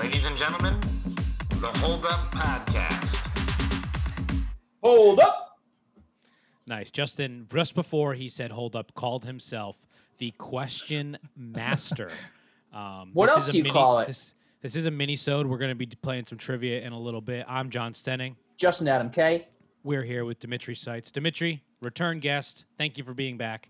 Ladies and gentlemen, the Hold Up Podcast. Hold up! Nice. Justin, just before he said hold up, called himself the Question Master. What else do you call it? This is a mini-sode. We're going to be playing some trivia in a little bit. I'm John Stenning. Justin Adam K. We're here with Dimitri Seitz. Dimitri, return guest. Thank you for being back.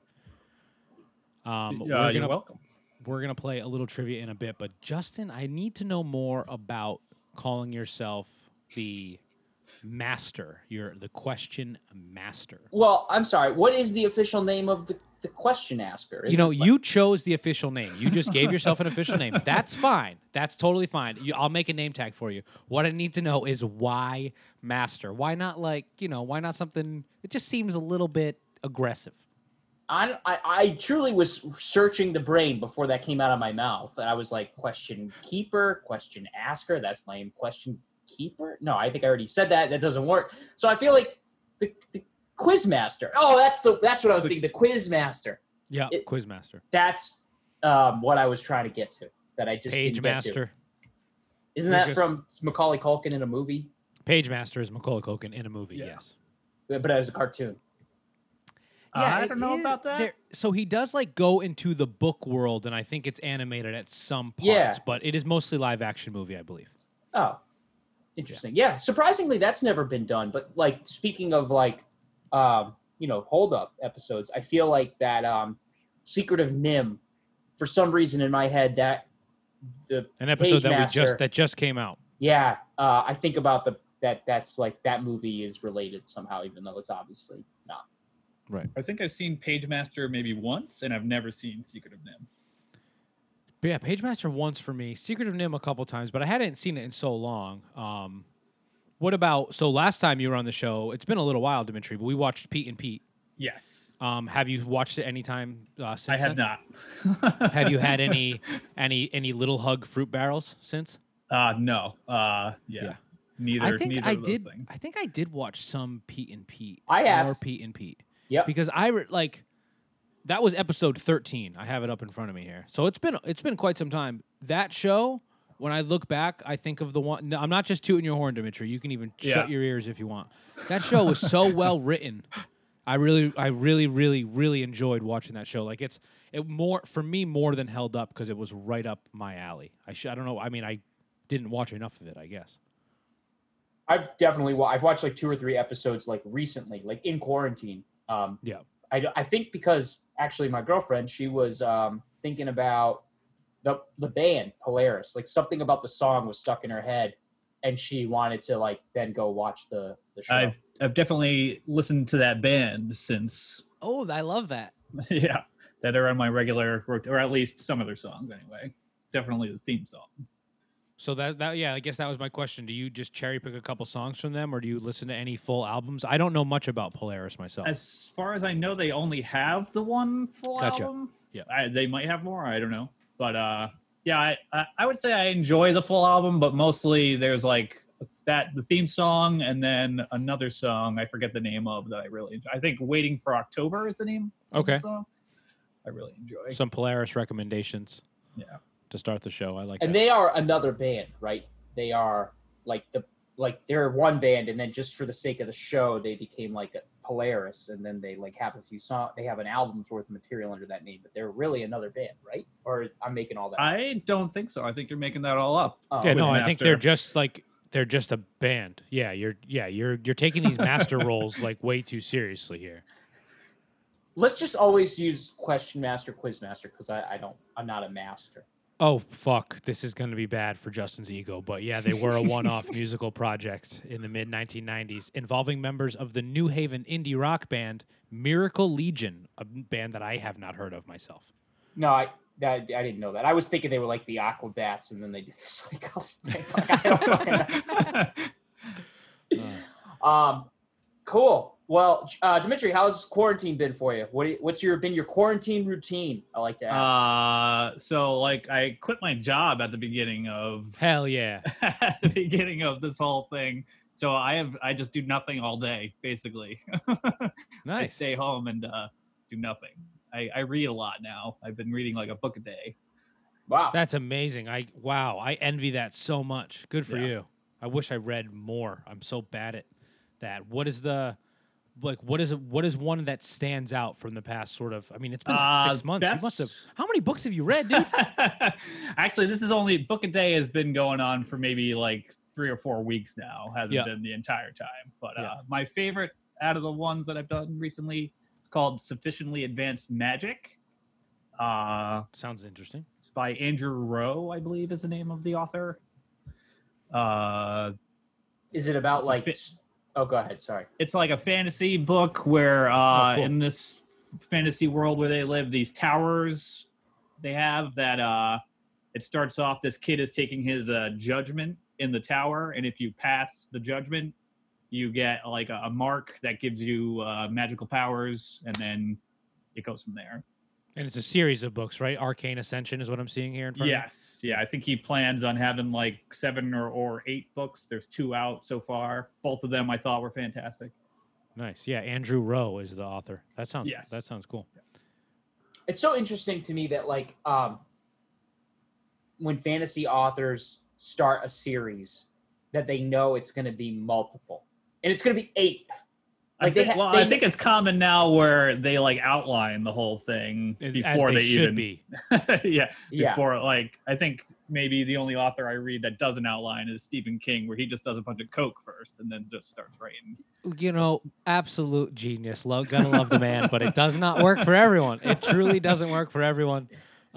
You're welcome. We're going to play a little trivia in a bit, but Justin, I need to know more about calling yourself the Master. You're the Question Master. Well, I'm sorry. What is the official name of the Question Asker? You chose the official name. You just gave yourself an official name. That's fine. That's totally fine. I'll make a name tag for you. What I need to know is why Master? Why not why not something, it just seems a little bit aggressive. I truly was searching the brain before that came out of my mouth. And I was like, Question Keeper, Question Asker. That's lame. Question Keeper? No, I think I already said that. That doesn't work. So I feel like the Quiz Master. Oh, that's what I was thinking. The Quiz Master. Yeah, Quiz Master. That's what I was trying to get to. That I just Page didn't get Master. to. Isn't that from Macaulay Culkin in a movie? Page Master is Macaulay Culkin in a movie. Yeah. Yes. But as a cartoon. Yeah, I don't know about that. So he does go into the book world, and I think it's animated at some parts, Yeah. but it is mostly live action movie, I believe. Oh, interesting. Yeah, surprisingly, that's never been done. But speaking of hold up episodes, I feel like that Secret of Nim, for some reason in my head, An episode Page that just came out. Yeah, I think about that movie is related somehow, even though it's obviously not. Right. I think I've seen Page Master maybe once, and I've never seen Secret of Nim. But yeah, Page Master once for me, Secret of Nim a couple times, but I hadn't seen it in so long. So last time you were on the show, it's been a little while, Dimitri, but we watched Pete and Pete. Yes. Have you watched it anytime since I have then? not. Have you had any Little Hug fruit barrels since? No. Yeah. Neither of those things. I think I did watch some Pete and Pete. I have. More Pete and Pete. Yep. Because that was episode 13. I have it up in front of me here. So it's been quite some time. That show, when I look back, I think of the one. No, I'm not just tooting your horn, Dimitri. You can even shut your ears if you want. That show was so well written. I really, really, really enjoyed watching that show. For me more than held up because it was right up my alley. I don't know. I mean, I didn't watch enough of it, I guess. I've watched 2 or 3 episodes recently, in quarantine. Yeah. I think because actually my girlfriend, she was thinking about the band Polaris. Something about the song was stuck in her head, and she wanted to then go watch the show. I've definitely listened to that band since. Oh, I love that. Yeah, that are on my regular, or at least some of their songs anyway. Definitely the theme song. So I guess that was my question. Do you just cherry pick a couple songs from them, or do you listen to any full albums? I don't know much about Polaris myself. As far as I know, they only have the one full Gotcha. album. Yeah, They might have more. I don't know, but I would say I enjoy the full album, but mostly there's the theme song, and then another song I forget the name of that I really enjoy. I think "Waiting for October" is the name. Okay. Of the song. I really enjoy some Polaris recommendations. Yeah. To start the show, I like. And that. they are another band, right? They are they're one band, and then just for the sake of the show, they became a Polaris, and then they have a few songs. They have an album's worth of material under that name, but they're really another band, right? Or I'm making all that? I don't think so. I think you're making that all up. Yeah, no, I think Master. they're just a band. Yeah, you're taking these master roles way too seriously here. Let's just always use Question Master, Quiz Master, because I'm not a master. Oh, fuck. This is going to be bad for Justin's ego. But yeah, they were a one-off musical project in the mid-1990s involving members of the New Haven indie rock band Miracle Legion, a band that I have not heard of myself. No, I didn't know that. I was thinking they were like the Aquabats, and then they did this I don't fucking know. Cool. Well, Dimitri, how's quarantine been for you? What's been your quarantine routine? I like to ask. So I quit my job at the beginning of Hell yeah. at the beginning of this whole thing. So I just do nothing all day, basically. Nice. I stay home and do nothing. I read a lot now. I've been reading a book a day. Wow. That's amazing. I envy that so much. Good for Yeah. you. I wish I read more. I'm so bad at that. What is one that stands out from the past sort of? I mean, it's been like 6 months. You must have. How many books have you read, dude? Actually, this is only Book a Day has been going on for maybe like 3 or 4 weeks now. Hasn't Yeah. been the entire time. But Yeah. my favorite out of the ones that I've done recently is called Sufficiently Advanced Magic. Sounds interesting. It's by Andrew Rowe, I believe is the name of the author. Is it about It's a like? fit- Oh, go ahead. Sorry. It's like a fantasy book where cool. in this fantasy world where they live, these towers they have that it starts off, this kid is taking his judgment in the tower, and if you pass the judgment, you get like a mark that gives you magical powers, and then it goes from there. And it's a series of books, right? Arcane Ascension is what I'm seeing here in front of me. Yes. Yeah, I think he plans on having like 7 or 8 books. There's 2 out so far. Both of them I thought were fantastic. Nice. Yeah, Andrew Rowe is the author. That sounds Yes. that sounds cool. It's so interesting to me that like when fantasy authors start a series, that they know it's going to be multiple, and it's going to be 8. I think it's common now where they like outline the whole thing before As they should even be. Yeah. before like I think maybe the only author I read that doesn't outline is Stephen King, where he just does a bunch of coke first and then just starts writing. You know, absolute genius. Gotta love the man, but it does not work for everyone. It truly doesn't work for everyone.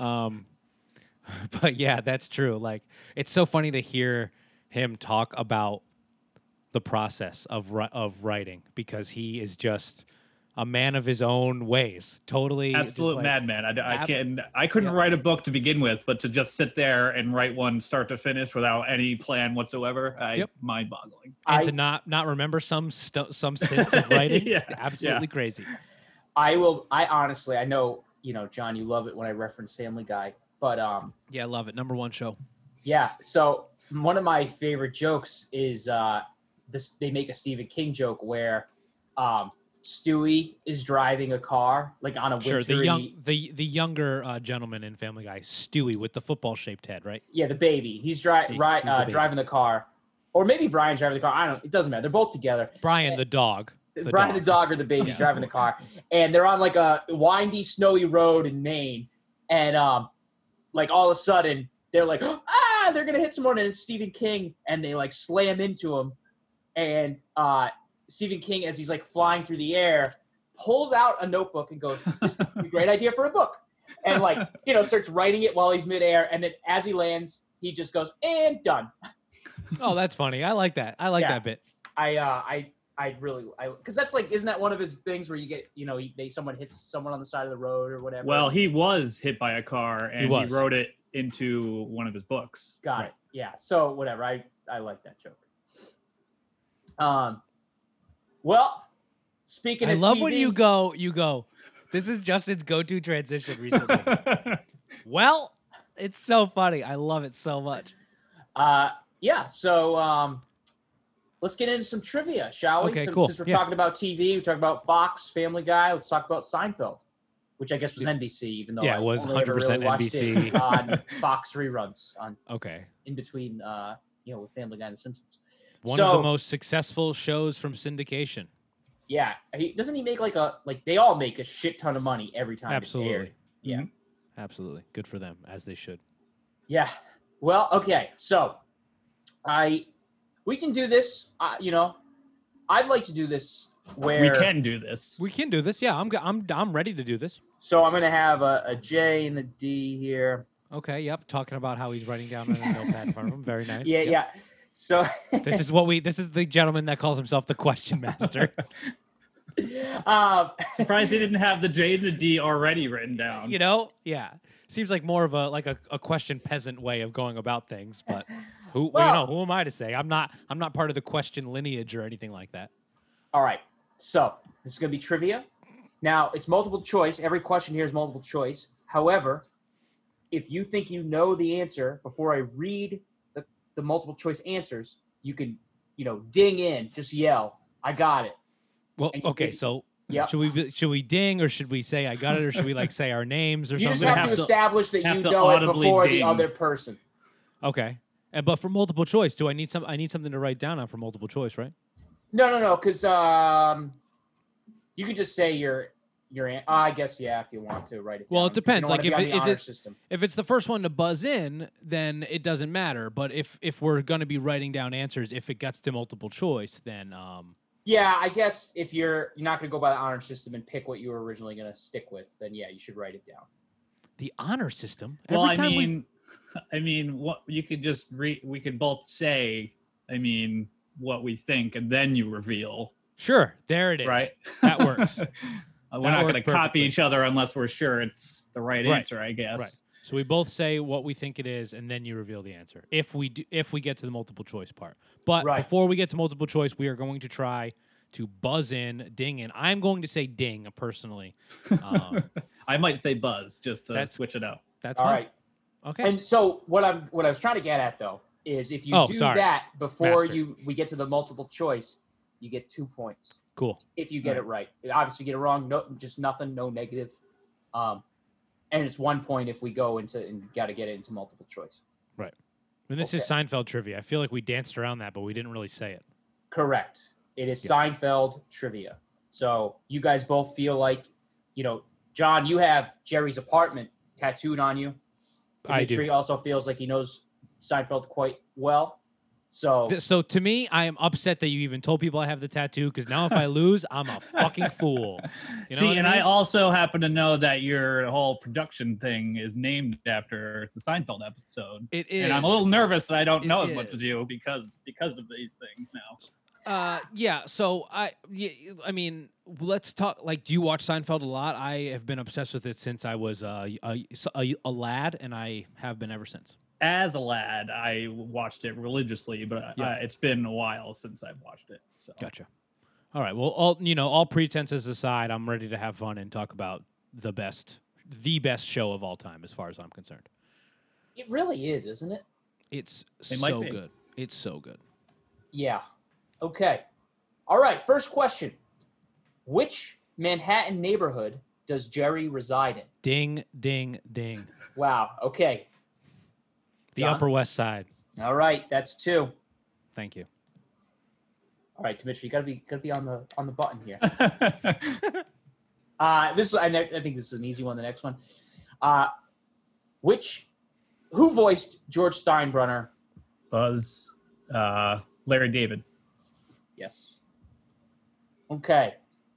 But yeah, that's true. Like, it's so funny to hear him talk about the process of writing, because he is just a man of his own ways. Totally Absolute just like, madman. I couldn't write a book to begin with, but to just sit there and write one start to finish without any plan whatsoever, mind-boggling. and to not remember some stints of writing. Yeah, Absolutely crazy. I honestly, I know, John, you love it when I reference Family Guy, but Yeah, I love it. Number 1 show. yeah. So one of my favorite jokes is they make a Stephen King joke where Stewie is driving a car like on a wintry. Sure, the younger gentleman in Family Guy, Stewie, with the football-shaped head, right? Yeah, the baby. He's the baby. driving the car, or maybe Brian's driving the car. I don't know. It doesn't matter. They're both together. Brian the dog. Brian the dog or the baby's driving the car, and they're on like a windy, snowy road in Maine, and like all of a sudden they're like, they're gonna hit someone, and it's Stephen King, and they like slam into him, and Stephen King, as he's like flying through the air, pulls out a notebook and goes, "This is a great idea for a book," and like starts writing it while he's midair, and then as he lands, he just goes, "And done." Oh, that's funny. I like that. I like that bit. I really, because that's like, isn't that one of his things where you get, someone hits someone on the side of the road or whatever? Well, he was hit by a car, and he was. wrote it into one of his books. Got it. Yeah. So whatever. I like that joke. Well, speaking I of love TV, when you go. This is Justin's go-to transition recently. Well, it's so funny. I love it so much. Yeah. So let's get into some trivia, shall we? Okay, cool. Since we're talking about TV, we talk about Fox, Family Guy. Let's talk about Seinfeld, which I guess was NBC, even though it was only ever 100% really watched NBC. it on Fox reruns Okay. in between, with Family Guy and The Simpsons. One of the most successful shows from syndication. Yeah, doesn't he make they all make a shit ton of money every time it's aired. Absolutely. Yeah. Absolutely. Good for them, as they should. Yeah. Well, okay. So we can do this. I'd like to do this where We can do this. We can do this. Yeah, I'm ready to do this. So I'm gonna have a J and a D here. Okay. Yep. Talking about how he's writing down on a notepad in front of him. Very nice. Yeah, Yep. yeah. So This is the gentleman that calls himself the question master. Surprised he didn't have the J and the D already written down. Yeah. Seems like more of a question peasant way of going about things, but who am I to say? I'm not part of the question lineage or anything like that. All right. So this is gonna be trivia. Now it's multiple choice. Every question here is multiple choice. However, if you think you know the answer before I read the multiple choice answers, you can, ding in, just yell, "I got it." Well, And okay, so Yep. Should we ding, or should we say I got it, or should we like say our names or You just something? have to establish that have you to know it audibly before the ding. other person. Okay. But for multiple choice, I need something to write down on for multiple choice, right? No, because you could just say your. I guess if you want to write it. Well, down, it depends. because you Like, don't wanna be on the honor system. if it's the first one to buzz in, then it doesn't matter. But if we're gonna be writing down answers, if it gets to multiple choice, then Yeah, I guess if you're not going to go by the honor system and pick what you were originally going to stick with, then yeah, you should write it down. the honor system. Well, Every time I mean, what you could just we could both say, what we think, and then you reveal, sure, there it is. right? That works. We're not going to works copy perfectly. each other unless we're sure it's the right Right. answer, I guess. Right. So we both say what we think it is, and then you reveal the answer. If we get to the multiple choice part, but Right. before we get to multiple choice, we are going to try to buzz in, ding in. I'm going to say ding personally. I might say buzz just to That's- switch it up. That's All fine. right. Okay. And so what I was trying to get at though is if you Oh, do sorry. that before Master. we get to the multiple choice, you get 2 points. Cool. If you get it right. Obviously, you get it wrong, no, just nothing, no negative. And it's 1 point if we go into and got to get it into multiple choice. And this is Okay. Seinfeld trivia. I feel like we danced around that, but we didn't really say it. Correct. It is Yeah. Seinfeld trivia. So you guys both feel like, John, you have Jerry's apartment tattooed on you. I do. Dimitri also feels like he knows Seinfeld quite well. So So to me, I am upset that you even told people I have the tattoo, because now if I lose, I'm a fucking fool. You know See, what and I I mean? also happen to know that your whole production thing is named after the Seinfeld episode. It is. And I'm a little nervous that I don't It know as much is. as you because of these things now. Yeah. So I mean, let's talk. Like, do you watch Seinfeld a lot? I have been obsessed with it since I was a lad, and I have been ever since. As a lad, I watched it religiously, but Yeah. it's been a while since I've watched it. So Gotcha. All right. Well, all pretenses aside, I'm ready to have fun and talk about the best show of all time, as far as I'm concerned. it really is, isn't it? It's It might so be. good. It's so good. Yeah. Okay. All right. First question. Which Manhattan neighborhood does Jerry reside in? Ding, ding, ding. Wow. Okay. The John? Upper West Side. All right. That's 2. Thank you. All right, Dimitri, you gotta be on the button here. This I think this is an easy one. The next one. Who voiced George Steinbrenner? Buzz, Larry David. Yes. Okay.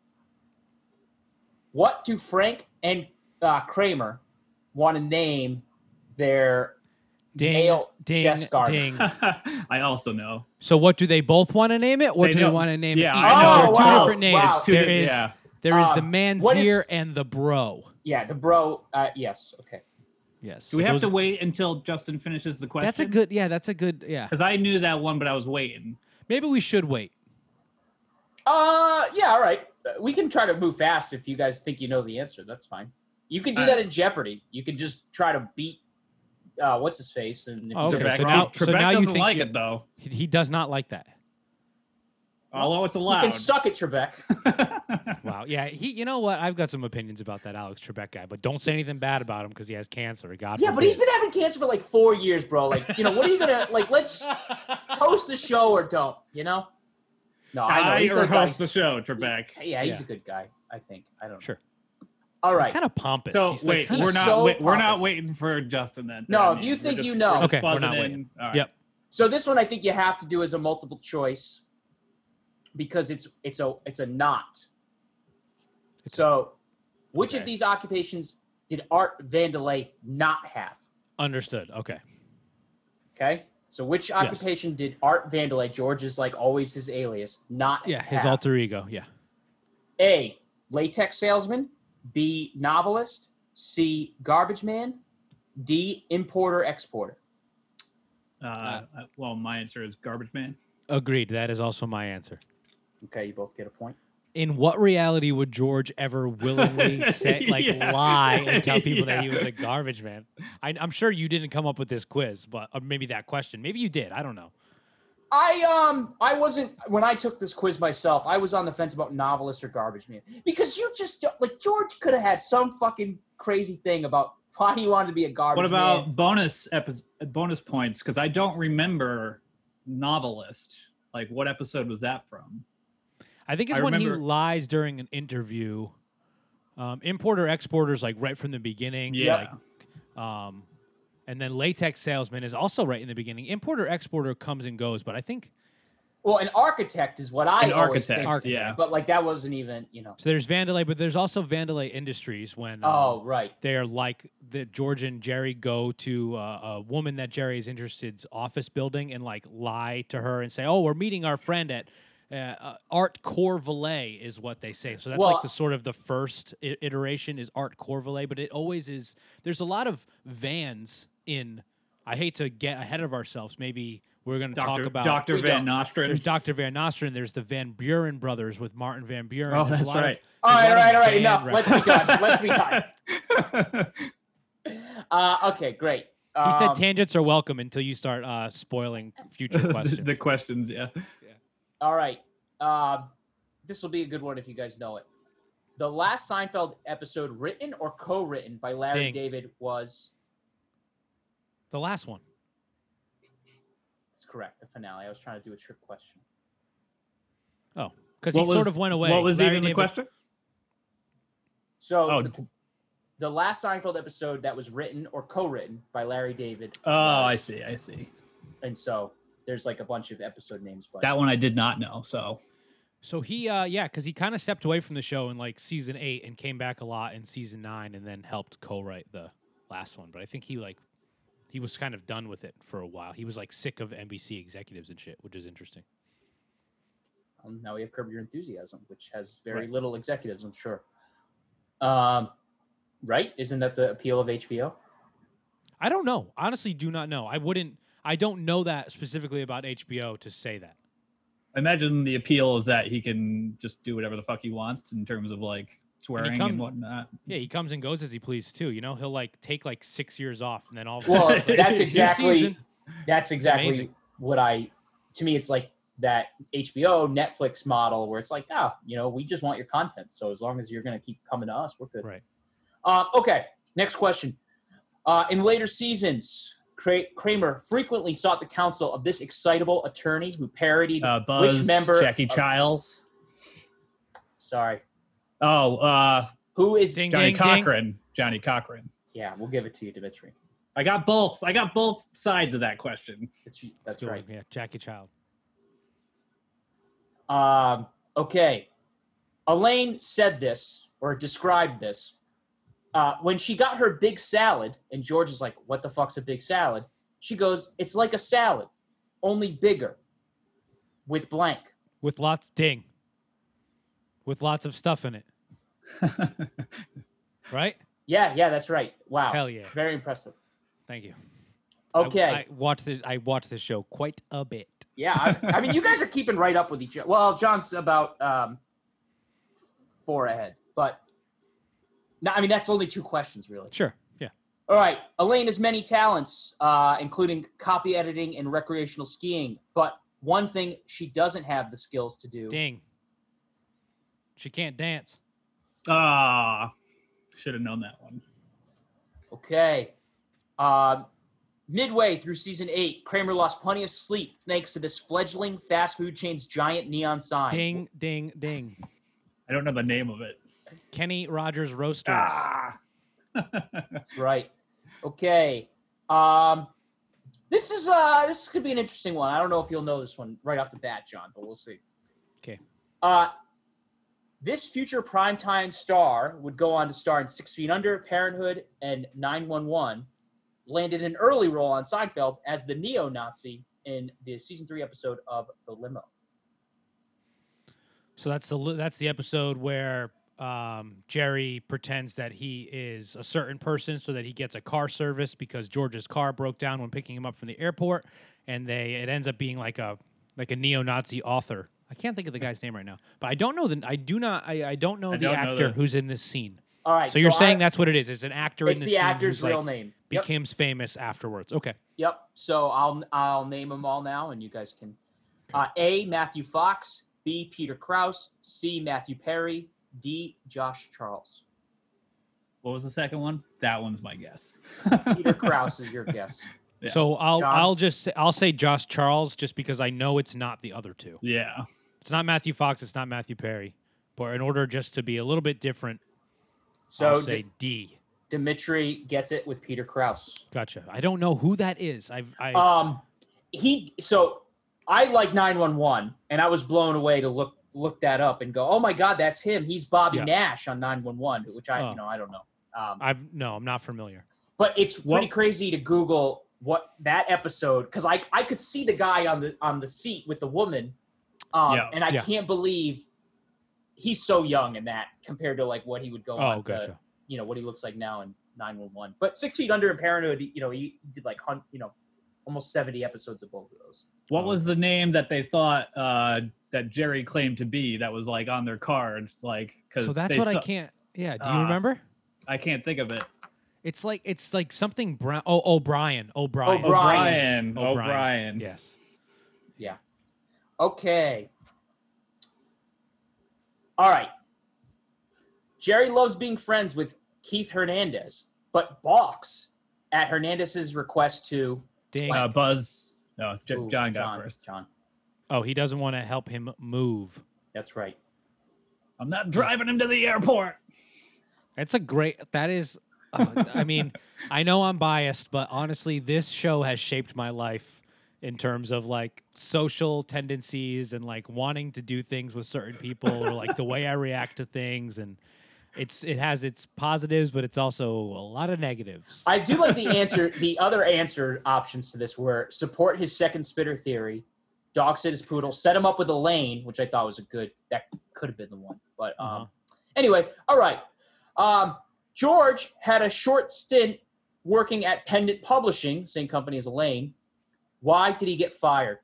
What do Frank and Kramer want to name their Ding, male ding, chest guard? ding. I also know. So what do they both want to name it, or They do they don't- want to name yeah, it? I know. There are Oh, two wow, different names. wow. There is Yeah. there is the what is- manzier and the bro. Yeah, the bro. Yes. Okay. Yes. Do we So have those to are- wait until Justin finishes the question? That's a good. Yeah, that's a good. Yeah. Because I knew that one, but I was waiting. Maybe we should wait. Yeah. All right. We can try to move fast if you guys think you know the answer. That's fine. You can do that in Jeopardy. You can just try to beat what's his face, and if Oh, you okay, get it so wrong, now- Trebek you doesn't think like you- it though. He does not like that. Although it's you allowed. can suck it, Trebek. Wow. Yeah. You know what? I've got some opinions about that Alex Trebek guy, but don't say anything bad about him because he has cancer. God Yeah, but he's forbid. been having cancer for like 4 years, bro. Like, what are you gonna like? Let's host the show or don't. No, I know. He's or a guy. host the show, Trebek. Yeah, he's Yeah. a good guy. I think. I don't know. Sure. All right. He's kind of pompous. So He's wait, kinda we're He's not so we're not pompous. waiting for Justin then. No, I if mean, you we're think just- you know. we're just Okay, we're not buzzing waiting. in. All right. Yep. So this one I think you have to do as a multiple choice because it's a not. So, which of Okay. these occupations did Art Vandelay not have? Understood. Okay. Okay. So which occupation did Art Vandelay, George is like always his alias, not Yeah. His have? alter ego. Yeah. A, latex salesman. B, novelist. C, garbage man. D, importer exporter. Well, my answer is garbage man. Agreed. That is also my answer. Okay, you both get a point. In what reality would George ever willingly say, Yeah. lie and tell people that he Yeah. was a garbage man? I'm sure you didn't come up with this quiz, but or maybe that question. Maybe you did. I don't know. I wasn't when I took this quiz myself. I was on the fence about novelist or garbage man because you just don't, like George could have had some fucking crazy thing about why he wanted to be a garbage What about man. bonus points? Because I don't remember novelist. Like, what episode was that from? I think it's when he lies during an interview. Importer exporter's like right from the beginning. Yeah. Like, and then latex salesman is also right in the beginning. Importer exporter comes and goes, but I think. Well, an architect is what I always think. Architect. Yeah. But like that wasn't even, you know. So there's Vandelay, but there's also Vandelay Industries when. Right. They're like that. George and Jerry go to a woman that Jerry is interested's office building and like lie to her and say, "Oh, we're meeting our friend at Art Corvalet," is what they say. So that's like the sort of the first iteration is Art Corvalet, but it always is. There's a lot of vans in. I hate to get ahead of ourselves. Maybe we're going to talk about Dr. Van Nostrand. There's Dr. Van Nostrand. There's the Van Buren brothers with Martin Van Buren. Oh, There's that's right. All right. Enough. Let's be done. Okay, great. He said tangents are welcome until you start spoiling future questions. The questions, yeah. All right. This will be a good one if you guys know it. The last Seinfeld episode written or co-written by Larry Ding. David was... The last one. That's correct, the finale. I was trying to do a trick question. Oh, because he sort of went away. What was Larry even the David- question? So the last Seinfeld episode that was written or co-written by Larry David. Oh, I see. And so there's like a bunch of episode names. But That one I did not know, so... So he, because he kind of stepped away from the show in like season 8 and came back a lot in season 9 and then helped co-write the last one. But I think he was kind of done with it for a while. He was like sick of NBC executives and shit, which is interesting. now we have Curb Your Enthusiasm, which has very Right. little executives, I'm sure. Right? Isn't that the appeal of HBO? I don't know. Honestly, do not know. I don't know that specifically about HBO to say that. I imagine the appeal is that he can just do whatever the fuck he wants in terms of like swearing and whatnot. Yeah, he comes and goes as he pleases too. You know, he'll like take like 6 years off and then all. Well, It's like, that's "New exactly season." exactly what to me, it's like that HBO, Netflix model where it's like, we just want your content. So as long as you're going to keep coming to us, we're good. Right. Okay, next question. In later seasons, Kramer frequently sought the counsel of this excitable attorney who parodied Buzz, which member Jackie Childs. Sorry. Oh, Who is Ding, Johnny ding, ding. Cochran. Johnny Cochran. Yeah, we'll give it to you, Dimitri. I got both sides of that question. That's Good right. one. Yeah, Jackie Child. Okay. Elaine said this or described this. When she got her big salad, and George is like, "What the fuck's a big salad?" She goes, "It's like a salad, only bigger, with blank." With lots of stuff in it. Right? Yeah, that's right. Wow. Hell yeah. Very impressive. Thank you. Okay. I watched this show quite a bit. Yeah, I mean, you guys are keeping right up with each other. Well, John's about 4 ahead, but no, I mean that's only 2 questions, really. Sure. Yeah. All right. Elaine has many talents, including copy editing and recreational skiing, but one thing she doesn't have the skills to do. Ding. She can't dance. Should have known that one. Okay. Midway through season 8, Kramer lost plenty of sleep thanks to this fledgling fast food chain's giant neon sign. Ding, ding, ding. I don't know the name of it. Kenny Rogers Roasters. That's right. Okay. This could be an interesting one. I don't know if you'll know this one right off the bat, John, but we'll see. Okay. This future primetime star would go on to star in 6 Feet Under, Parenthood, and 911. Landed an early role on Seinfeld as the neo-Nazi in the season 3 episode of The Limo. So that's the episode where Jerry pretends that he is a certain person so that he gets a car service because George's car broke down when picking him up from the airport, and it ends up being like a neo-Nazi author. I can't think of the guy's name right now, but I don't know the actor who's in this scene. All right. So you're saying that's what it is? It's an actor in it's this the scene actor's who's, real name. Yep. becomes famous afterwards. Okay. Yep. So I'll name them all now, and you guys can. A. Matthew Fox, B. Peter Krause, C. Matthew Perry, D. Josh Charles. What was the second one? That one's my guess. Peter Krause is your guess. Yeah. So John? I'll say Josh Charles just because I know it's not the other two. Yeah. It's not Matthew Fox. It's not Matthew Perry. But in order just to be a little bit different, So I'll say D. Dimitri gets it with Peter Krause. Gotcha. I don't know who that is. So I like 911, and I was blown away to look that up and go, oh my God, that's him. He's Bobby Yeah. Nash on 911, which I don't know. I'm not familiar. But it's pretty crazy to Google what that episode, because I could see the guy on the seat with the woman, and I can't believe he's so young in that compared to like what he would go on to, gotcha. what he looks like now in 911. But 6 Feet Under and Parenthood, he did like almost 70 episodes of both of those. What was the name that they thought that Jerry claimed to be that was like on their card? Like, because So that's what I can't. Yeah. Do you remember? I can't think of it. It's like something Brown. Oh, O'Brien. O'Brien. O'Brien. Yes. Yeah. Okay. All right. Jerry loves being friends with Keith Hernandez, but balks at Hernandez's request to Ding. Buzz. No, Ooh, John got first. John. Oh, he doesn't want to help him move. That's right. I'm not driving him to the airport. That's a great. That is. I mean, I know I'm biased, but honestly, this show has shaped my life in terms of like social tendencies and like wanting to do things with certain people or like the way I react to things. And it has its positives, but it's also a lot of negatives. I do like the answer. The other answer options to this were support his second spitter theory, dog sit his poodle, set him up with Elaine, which I thought was that could have been the one. But anyway, all right. George had a short stint working at Pendant Publishing, same company as Elaine. Why did he get fired?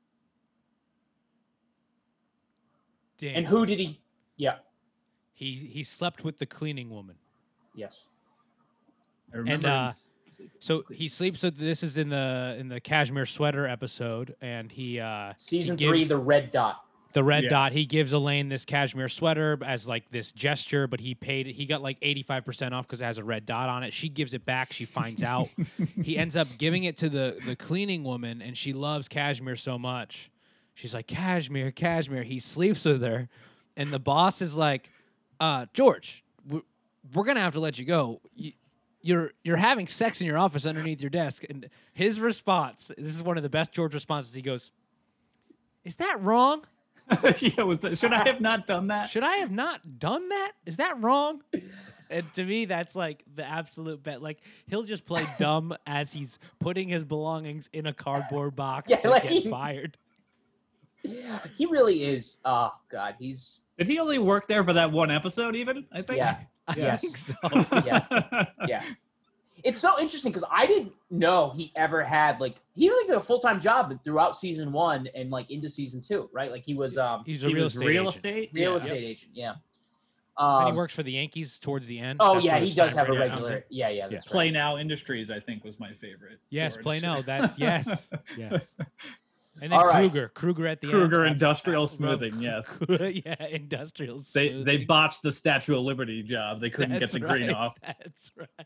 Damn. And who did he? Yeah. He slept with the cleaning woman. Yes. I remember. So he sleeps with. This is in the cashmere sweater episode, and he Season he 3, gives- the red dot. The red Yeah. dot. He gives Elaine this cashmere sweater as like this gesture, but he got like 85% off because it has a red dot on it. She gives it back. She finds out. He ends up giving it to the cleaning woman, and she loves cashmere so much. She's like, cashmere, cashmere. He sleeps with her, and the boss is like, George, we're gonna have to let you go. You're having sex in your office underneath your desk. And his response, this is one of the best George responses. He goes, "Is that wrong? Should I have not done that? Should I have not done that? Is that wrong?" And to me, that's like the absolute bet. Like he'll just play dumb as he's putting his belongings in a cardboard box to like get fired. He really is. Oh God, he's Did he only work there for that one episode? Even I think. yeah. I Yes. think so. Yeah. It's so interesting because I didn't know he ever had he had a full-time job throughout season 1 and like into season 2, right? Like he was He's a He real was estate real agent. estate. real Yeah. estate agent, yeah. And he works for the Yankees towards the end. Oh That's yeah, where he does have a Steinbrenner comes in. regular. Yeah, that's right. Play Now Industries, I think, was my favorite. Yes, George. play now. That's yes. And then All right. Kruger at the end. Kruger Industrial Rob- Smoothing. Yes, yeah, industrial smoothing. they botched the Statue of Liberty job. They couldn't That's get the green right. off. That's right.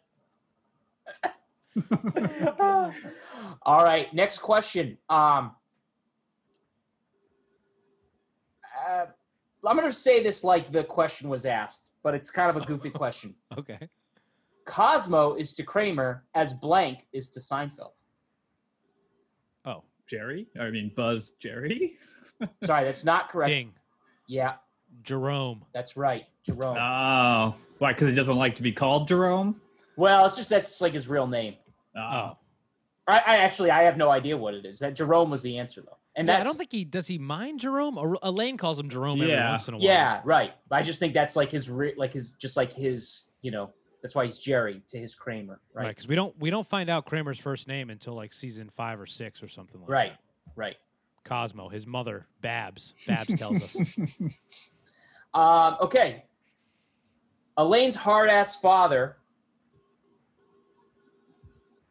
All right, next question. I'm going to say this like the question was asked, but it's kind of a goofy question. Okay. Cosmo is to Kramer as blank is to Seinfeld. Oh, Jerry? I mean, Buzz Jerry? Sorry, that's not correct. ding. Yeah, Jerome. that's right, Jerome. Oh. Why? Because he doesn't like to be called Jerome? Well, it's just that's like his real name. Oh. I have no idea what it is. That Jerome was the answer though, and Yeah, that's I don't think does he mind Jerome? Or Elaine calls him Jerome every Yeah. once in a while. yeah, right. I just think that's like his that's why he's Jerry to his Kramer, Right, right? because we don't find out Kramer's first name until like season 5 or 6 or something like Right, that. right. Cosmo, his mother, Babs. Babs tells us. Okay. Elaine's hard-ass father.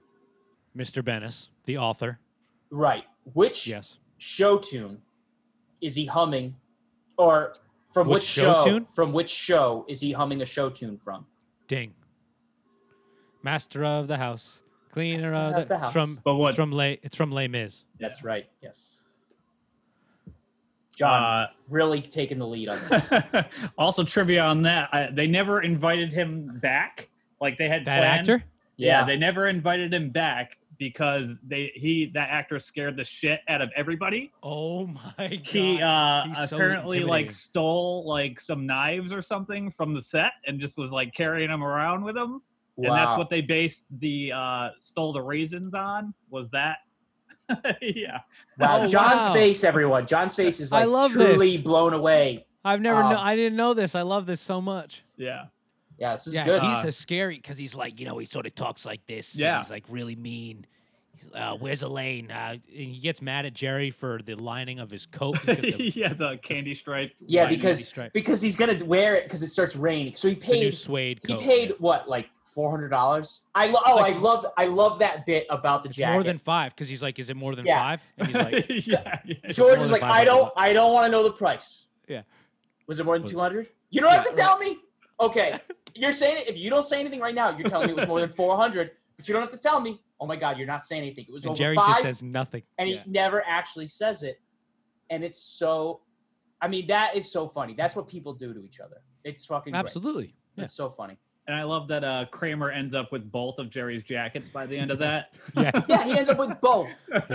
Mr. Bennis, the author. Right. Which Yes. show tune is he humming, or from Which which show show? tune? From which show is he humming a show tune from? Ding. Master of the house, cleaner Master of of the house. From But what- It's from Les Mis. That's right. Yes. John really taking the lead on this. Also, trivia on that: they never invited him back. Like they had That planned. actor? Yeah, they never invited him back because that actor scared the shit out of everybody. Oh my god. He He's so apparently like intimidating. stole like some knives or something from the set and just was like carrying them around with him. And that's Wow. what they based the stole the raisins on, was that. Yeah. Wow, Oh, John's wow. face, everyone. John's face is I like love truly this. blown away. I've never Um, I didn't know this. I love this so much. Yeah. Yeah, this is Yeah, good. he's a scary because he's like, you know, he sort of talks like this. and Yeah. he's like really mean. He's, where's Elaine? And he gets mad at Jerry for the lining of his coat. He's got the- Yeah, the candy stripe. Yeah, lining. stripe. because he's gonna wear it because it starts raining. So he it's a new paid. suede He coat. paid what, like $400? like- I love that bit about the It's jacket. more than 5 because he's like, is it more than Yeah. 5? And he's like, yeah. George more is than like, I $500. don't want to know the price. Yeah. Was it more than Was- 200? You don't have to Yeah. tell me. Okay, you're saying it. If you don't say anything right now, you're telling me it was more than 400. But you don't have to tell me. Oh my God, you're not saying anything. It was and over Jerry 5, just says nothing. and Yeah. he never actually says it. And it's so. I mean, that is so funny. That's what people do to each other. It's fucking great. Absolutely. Yeah. It's so funny. And I love that Kramer ends up with both of Jerry's jackets by the end of that. Yeah. Yeah, he ends up with both.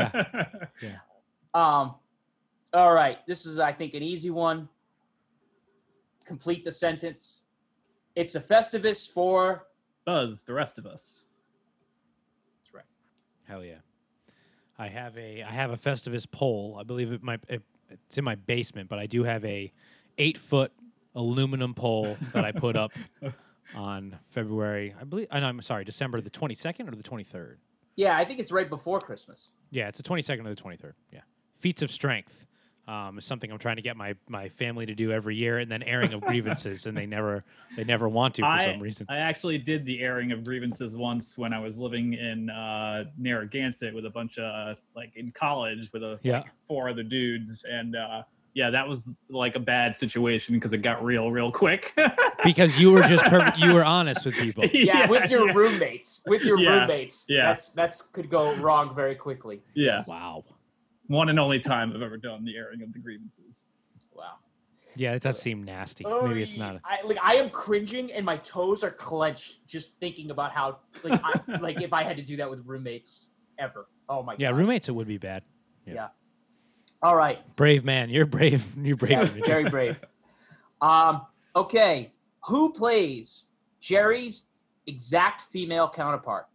All right. This is, I think, an easy one. Complete the sentence. It's a Festivus for. Buzz, the rest of us. That's right. Hell yeah. I have a Festivus pole. I believe it's in my basement, but I do have a 8-foot aluminum pole that I put up on February. I'm sorry, December the 22nd or the 23rd. Yeah, I think it's right before Christmas. Yeah, it's the 22nd or the 23rd. Yeah. Feats of Strength is something I'm trying to get my family to do every year, and then airing of grievances, and they never want to for some reason. I actually did the airing of grievances once when I was living in Narragansett with a bunch of in college with Yeah. like 4 other dudes, and yeah, that was like a bad situation because it got real quick. Because you were just you were honest with people. Yeah, with your roommates. With your Yeah, roommates. yeah. That's could go wrong very quickly. Yeah, Wow. one and only time I've ever done the airing of the grievances. Wow. Yeah, it does seem nasty. Maybe it's not. I am cringing and my toes are clenched just thinking about how if I had to do that with roommates ever. Oh my god. Yeah, roommates, it would be bad. Yeah. All right. Brave man. You're brave. You're brave. Yeah, Mitchell. very brave. Okay. Who plays Jerry's exact female counterpart?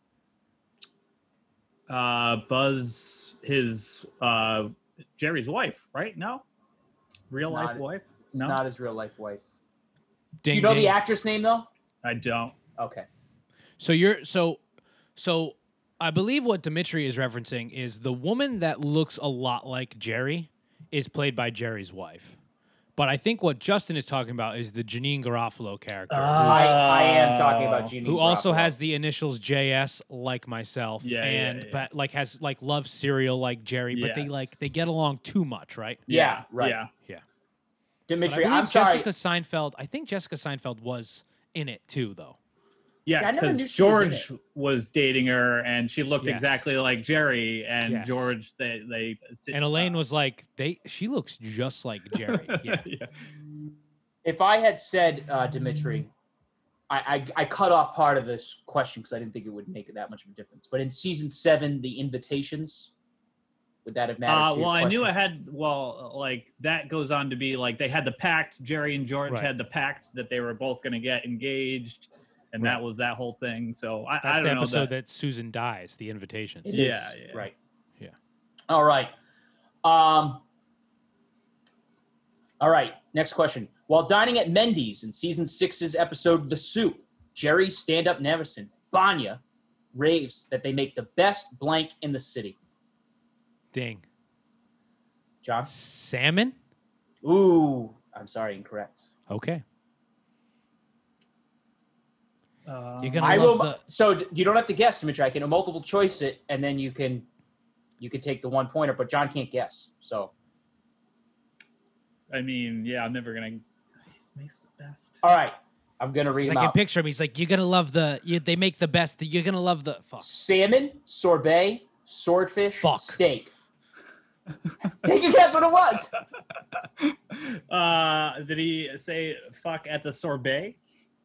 Buzz, his Jerry's wife, right? No, real It's life not- wife. It's No, not his real life wife. Do Ding, you know ding. the actress name though? I don't. Okay. So you're so I believe what Dimitri is referencing is the woman that looks a lot like Jerry is played by Jerry's wife. But I think what Justin is talking about is the Janine Garofalo character, I am talking about Jeannie. who also Garofalo. has the initials JS like myself, Yeah, and yeah, yeah. but like has like loves cereal like Jerry, but Yes. they get along too much, right? Yeah, right. Yeah. But I Dimitri, believe I'm sorry. Jessica Seinfeld. I think Jessica Seinfeld was in it too, though. Yeah, See, I never knew because she was in George was dating her, and she looked Yes. exactly like Jerry. And Yes. George, they And Elaine was like, she looks just like Jerry. Yeah. yeah. If I had said Dimitri, I cut off part of this question because I didn't think it would make that much of a difference. But in season 7, the invitations, would that have mattered? To your Well, I knew question? it had. Well, like that goes on to be like they had the pact. Jerry and George Right. had the pact that they were both going to get engaged, and that Right. was that whole thing. So I That's don't the know episode that. that Susan dies, the invitations. It Yeah, is, yeah. right. Yeah. All right. All right. Next question. While dining at Mendy's in season 6's episode The Soup, Jerry's stand-up Neverson, Banya, raves that they make the best blank in the city. Ding. John? Salmon? Ooh, I'm sorry, incorrect. Okay. You're gonna I love will. the. So you don't have to guess, Dimitri. I can multiple choice it, and then you can take the 1 pointer. But John can't guess. So I mean, yeah, I'm never gonna. He makes the best. All right, I'm gonna read He's them like, I out. picture him. He's like, you're gonna love they make the best. You're gonna love the fuck. Salmon, sorbet, swordfish, Fuck. steak. Take a guess what it was. Did he say fuck at the sorbet?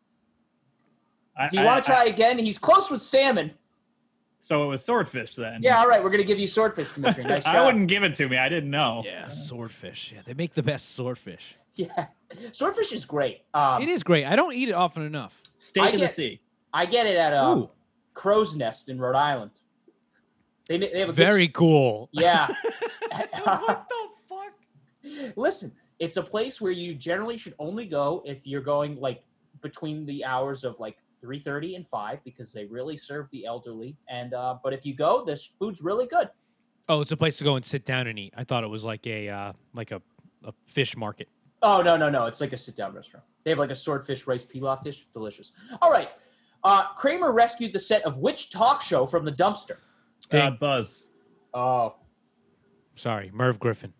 Do you want to try again? He's close with salmon. So it was swordfish then. Yeah, all right, we're gonna give you swordfish, Dimitri. Nice job. I wouldn't give it to me. I didn't know. Yeah, swordfish. Yeah, they make the best swordfish. Yeah, swordfish is great. It is great. I don't eat it often enough. Steak in the sea. I get it at Ooh. Crow's Nest in Rhode Island. They have a Very cool. Yeah. What the fuck? Listen, it's a place where you generally should only go if you're going like between the hours of like 3:30 and 5 because they really serve the elderly. And but if you go, this food's really good. Oh, it's a place to go and sit down and eat. I thought it was like a fish market. Oh no! It's like a sit-down restaurant. They have like a swordfish rice pilaf dish, delicious. All right, Kramer rescued the set of which talk show from the dumpster? Buzz. Oh, Sorry, Merv Griffin.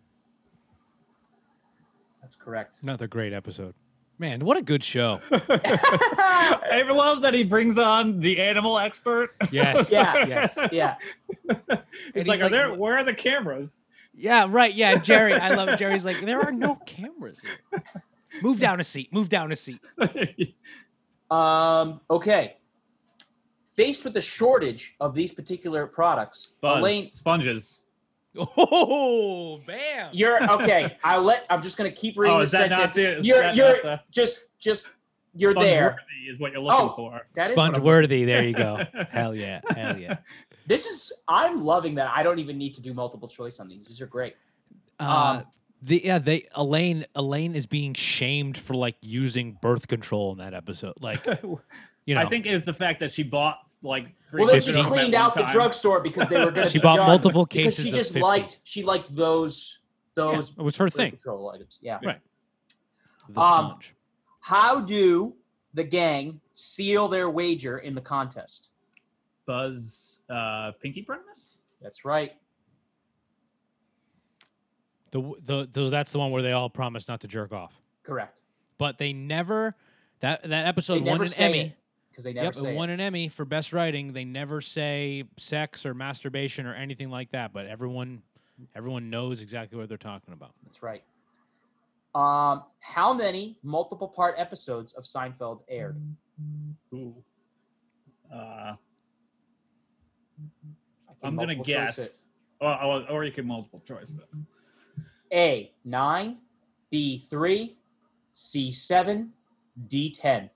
that's correct. Another great episode. Man, what a good show. I love that he brings on the animal expert. Yes. Yeah. Yes. Yeah, He's he's like, like, where are the cameras? Yeah, right. Yeah, Jerry. I love it. Jerry's like, there are no cameras here. Move down a seat. Move down a seat. Okay. Faced with the shortage of these particular products, Buzz. Elaine, Sponges. Oh, bam. you're okay. I'm just gonna keep reading Oh, the is that not sentence. the- You're is that not just you're there. Sponge-worthy is what you're looking Oh. for. That is what I'm- Sponge-worthy. There you go. Hell yeah. Hell yeah. I'm loving that. I don't even need to do multiple choice on these. These are great. Elaine is being shamed for like using birth control in that episode. Like, you know, I think it's the fact that she bought like 3 Well, then she of them at cleaned one out the time. drugstore because they were going to. She bought multiple because cases she of just 50. she liked those yeah, it was her birth thing. control items. Yeah. Right. The Um, sponge. How do the gang seal their wager in the contest? Buzz Pinky Promise? That's right. That's the one where they all promise not to jerk off, Correct. but they never. That episode They won never an say Emmy. it because they never Yep, say it won it. an Emmy for best writing. They never say sex or masturbation or anything like that, but everyone knows exactly what they're talking about. That's right. How many multiple part episodes of Seinfeld aired? Ooh. I can I'm gonna multiple choice guess. it. Or you can multiple choice. But A 9, B 3, C 7, D 10.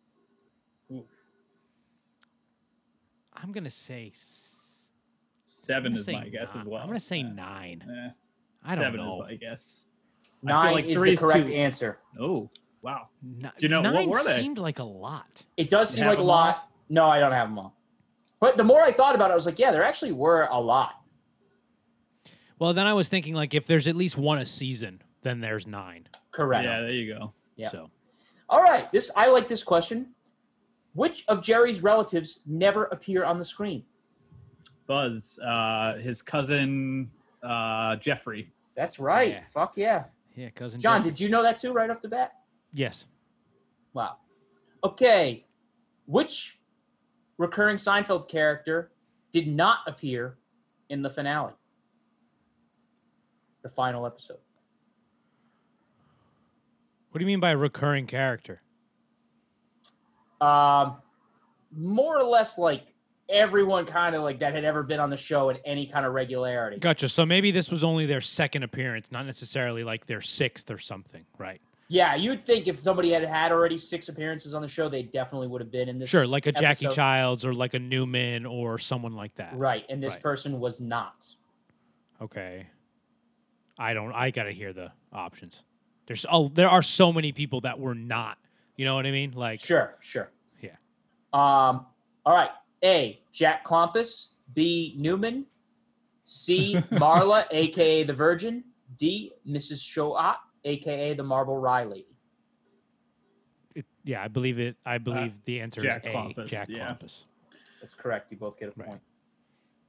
I'm gonna say 7 is my guess as well. I'm gonna say Yeah. 9. Eh, I don't 7 know. is my guess. I 9 feel like is 3 the is correct too- answer. Oh, wow. Do you know, what 9 were they? seemed like a lot. It does seem have like a them lot. No, I don't have them all. But the more I thought about it, I was like, yeah, there actually were a lot. Well, then I was thinking like if there's at least one a season, then there's 9. Correct. Yeah, there you go. Yeah. So All right. I like this question. Which of Jerry's relatives never appear on the screen? Buzz, his cousin Jeffrey. That's right. Yeah. Fuck yeah. yeah, cousin John, Jeff. did you know that too right off the bat? Yes. Wow. Okay. Which recurring Seinfeld character did not appear in the finale? The final episode. What do you mean by recurring character? More or less like everyone kind of like that had ever been on the show in any kind of regularity. Gotcha. So maybe this was only their second appearance, not necessarily like their 6th or something, right? Yeah, you'd think if somebody had already 6 appearances on the show, they definitely would have been in this. Sure, like a Jackie episode. Childs or like a Newman or someone like that. Right, and this Right. person was not. Okay. I gotta hear the options. There are so many people that were not. You know what I mean? Like Sure. Yeah. All right. A. Jack Klompus. B. Newman. C. Marla, aka the Virgin. D. Mrs. Shoat, aka the Marble Rye Lady. I believe it. I believe the answer Jack is Klompus, A. Jack yeah. Klompus. That's correct. You both get a Right. point.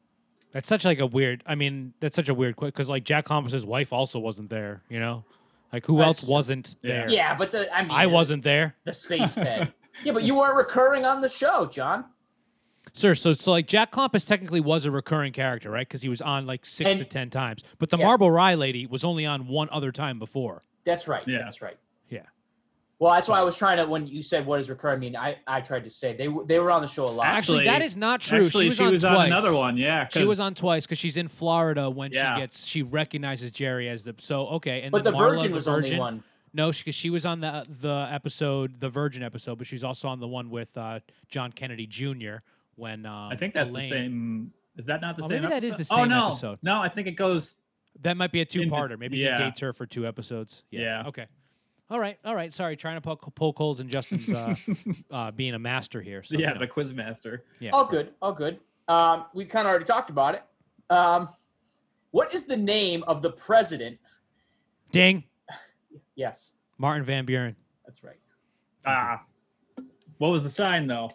That's such like a weird. I mean, that's such a weird question because like Jack Klompus's wife also wasn't there. You know, Like who That's else true. wasn't Yeah. there? Yeah, but I wasn't there. the space ped. Yeah, but you weren't recurring on the show, John. Sir, so like Jack Klompus technically was a recurring character, right? Because he was on like 6 to And- 10 times. But the Yeah. Marble Rye lady was only on one other time before. That's right. Yeah. That's right. Yeah. Well, that's why I was trying to, when you said what is recurring, I mean, I tried to say they were on the show a lot. Actually, that is not true. Actually, she was on on twice. another one. Yeah, She was 'cause- on twice because she's in Florida when Yeah. she recognizes Jerry as the okay. And But then the Marla, Virgin the was Virgin, only one. No, because she was on the episode, the Virgin episode, but she's also on the one with John Kennedy Jr. when I think that's Elaine, the same. Is that not the Oh, same? maybe that is episode? the Oh same no, episode. no, I think it goes. That might be a Into- two-parter. Maybe yeah. he dates her for 2 episodes. Yeah. Okay. All right. Sorry, trying to poke holes in Justin's being a master here. So, Yeah, you know. the quiz master. Yeah. All good. All good. We kind of already talked about it. What is the name of the president? Ding. Yes, Martin Van Buren. that's right. Ah, what was the sign though?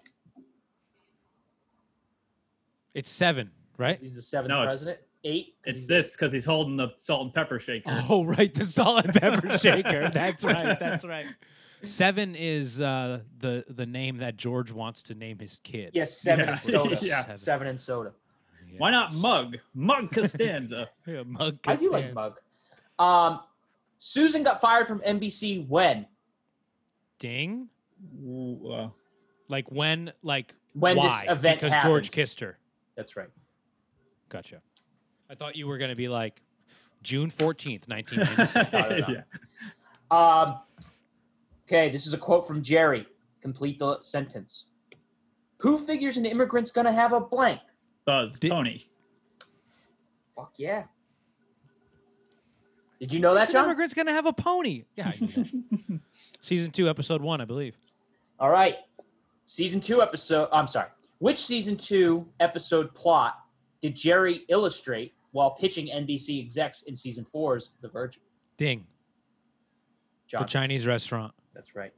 It's 7, right? He's the 7th No, it's- president. 8. 'cause It's he's- this because he's holding the salt and pepper shaker. Oh, right, the salt and pepper shaker. That's right. That's right. 7 is the name that George wants to name his kid. Yes, 7 Yeah. and soda. Yeah. 7 and soda. Yes. Why not Mug? Mug Costanza. Yeah, Mug I do like Costanza. Mug. Susan got fired from NBC when? Ding. Ooh, Like when? Like When why? this event because George happened. kissed her. That's right. Gotcha. I thought you were gonna be like June 14th, 1996. No. Okay, this is a quote from Jerry. Complete the sentence. Who figures an immigrant's gonna have a blank? Buzz Pony. Fuck yeah. Did you know that, An John? immigrant's gonna have a pony. Yeah, I knew that. Season 2, episode 1, I believe. All right. Season 2 episode. I'm sorry. Which season 2 episode plot did Jerry illustrate while pitching NBC execs in season 4's The Virgin? Ding. John. The Chinese restaurant. That's right.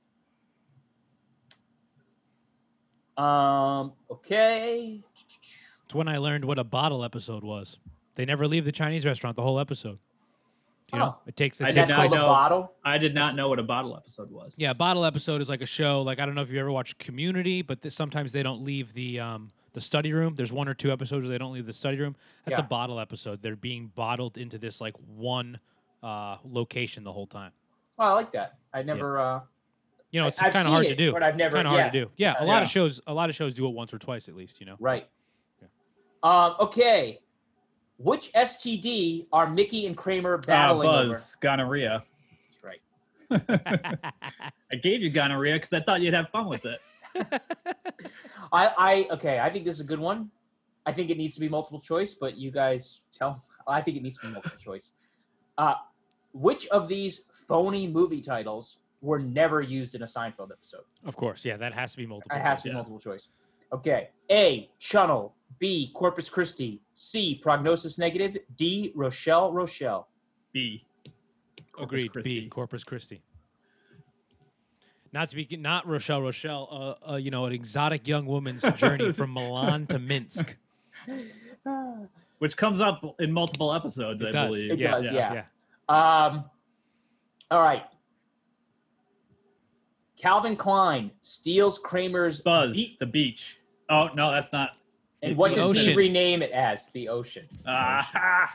Okay. It's when I learned what a bottle episode was. They never leave the Chinese restaurant the whole episode. You know, Oh. it takes. It I takes did That's not called a know. bottle. I did not know what a bottle episode was. Yeah, bottle episode is like a show. Like I don't know if you ever watched Community, but sometimes they don't leave the study room. There's 1 or 2 episodes where they don't leave the study room. That's a Yeah. bottle episode. They're being bottled into this like one location the whole time. Oh, I like that. I never. You know, it's I've kind of seen hard it, to do. but I've never. Kind of hard to do. Yeah, a lot Yeah. of shows. A lot of shows do it once or twice at least. You know. Right. Okay. Which STD are Mickey and Kramer battling over? Buzz gonorrhea. That's right. I gave you gonorrhea because I thought you'd have fun with it. Okay. I think this is a good one. I think it needs to be multiple choice, but you guys tell. I think it needs to be multiple choice. Which of these phony movie titles were never used in a Seinfeld episode? Of course, yeah, that has to be multiple. It has to be Yeah. multiple choice. Okay. A. Chunnel. B. Corpus Christi. C. Prognosis negative. D. Rochelle. B. Corpus Agreed. Christi. B. Corpus Christi. Not Rochelle. You know, an exotic young woman's journey from Milan to Minsk. Which comes up in multiple episodes, It I does. believe. It does, yeah. Yeah. All right. Calvin Klein steals Kramer's Buzz, beat- the beach. Oh, no, that's not. and what The does he ocean. rename it as? The ocean. Ah,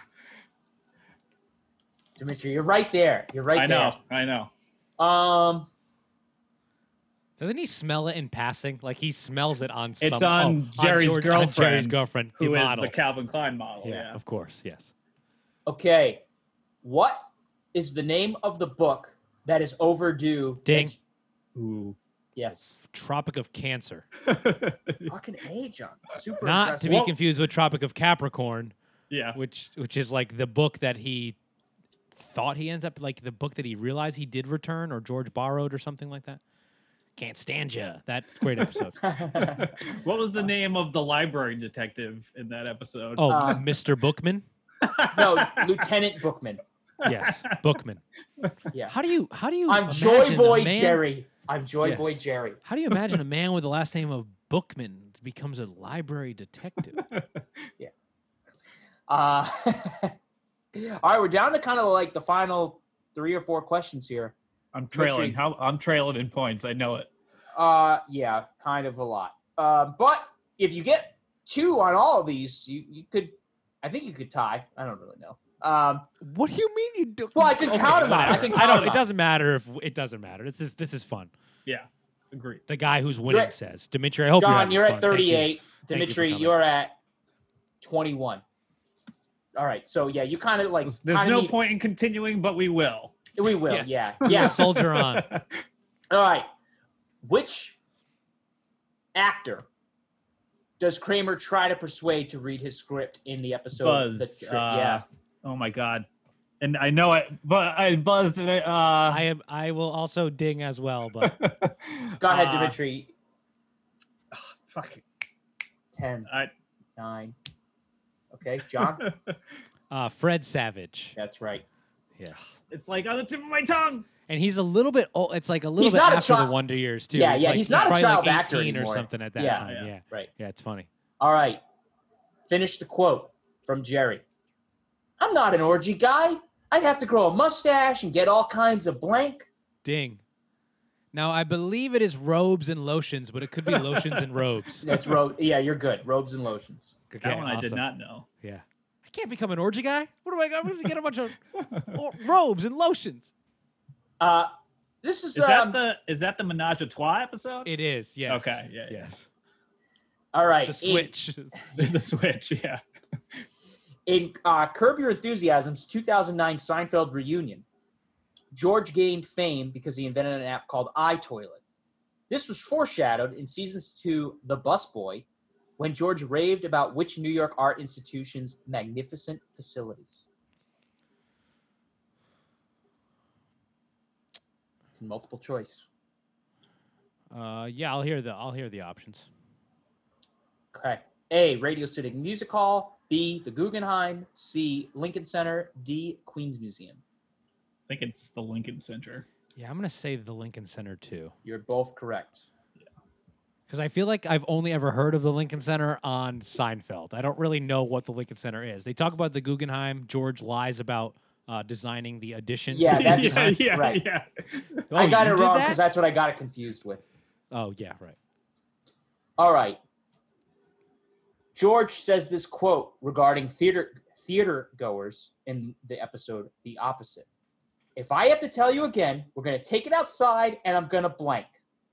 Dimitri, you're right there. You're right I there. know. Doesn't he smell it in passing? Like he smells it on It's some. on Jerry's on Jerry's girlfriend, girlfriend, the Who is model. the Calvin Klein model? yeah, Yeah. of course, yes. Okay. What is the name of the book that is overdue? Ding. Ooh. Yes. Tropic of Cancer, Fucking A, John. Super not impressive. to be Well- confused with Tropic of Capricorn, Yeah. which is like the book that he thought he ends up like the book that he realized he did return or George borrowed or something like that. Can't stand ya. That great episode. What was the name of the library detective in that episode? Oh, Um, Mr. Bookman. No, Lieutenant Bookman. Yes, Bookman. Yeah. How do you I'm imagine Joy a Boy man- Jerry. I'm Joy Yes. Boy Jerry. How do you imagine a man with the last name of Bookman becomes a library detective? All right, we're down to kind of like the final 3 or 4 questions here. I'm trailing. Dimitri. I'm trailing in points. I know it. Yeah, kind of a lot. But if you get 2 on all of these, you could. I think you could tie. I don't really know. What do you mean you do? Well, I can count them out. I can count them It out. doesn't matter if it doesn't matter. This is fun. Yeah, agreed. The guy who's winning at- says, Dimitri. I hope John, you're you're having at fun. Thank you. 38. Thank you for Dimitri, coming. you're at 21. All right. So yeah, you kind of like. There's kinda no need- point in continuing, but we will. We will. Yes. Yeah. Yeah, Yeah. soldier on. All right. Which actor does Kramer try to persuade to read his script in the episode? Buzz. Yeah. Oh my god. And I know it, but I buzzed and I will also ding as well, but Go ahead, Dimitri. Fuck. 10, I- 9. Okay, John. Fred Savage. That's right. Yeah. It's like on the tip of my tongue. And he's a little bit old. It's like a little He's bit not a after the child- Wonder Years too. Yeah, It's yeah, like- he's not a probably child like actor 18 or anymore. something at that Yeah. time. Yeah. Right. Yeah, it's funny. All right. Finish the quote from Jerry. I'm not an orgy guy. I'd have to grow a mustache and get all kinds of blank. Ding. Now I believe it is robes and lotions, but it could be lotions and robes. That's Yeah, you're good. Robes and lotions. Okay, That one I did awesome. not know. Yeah. I can't become an orgy guy. What am I going to get a bunch of robes and lotions? This is, Is that the Menage a Trois episode? It is. Yes. Okay, yeah, yeah. Yes. all right. The switch. The Switch, yeah. In Curb Your Enthusiasm's 2009 Seinfeld reunion, George gained fame because he invented an app called iToilet. This was foreshadowed in seasons 2, The Busboy, when George raved about which New York art institution's magnificent facilities. Multiple choice. Yeah, I'll hear the options. Okay. A, Radio City Music Hall. B, the Guggenheim. C, Lincoln Center. D, Queens Museum. I think it's the Lincoln Center. Yeah, I'm gonna say the Lincoln Center too, You're both correct. because I feel like I've only ever heard of the Lincoln Center on Seinfeld. I don't really know what the Lincoln Center is. They talk about the Guggenheim. George lies about designing the addition. Yeah, to the that's- Guggenheim. yeah, right. yeah. Oh, I got you it did wrong that? because that's what I got it confused with. Oh yeah, right. All right. George says this quote regarding theater goers in the episode The Opposite. If I have to tell you again, we're going to take it outside and I'm going to blank.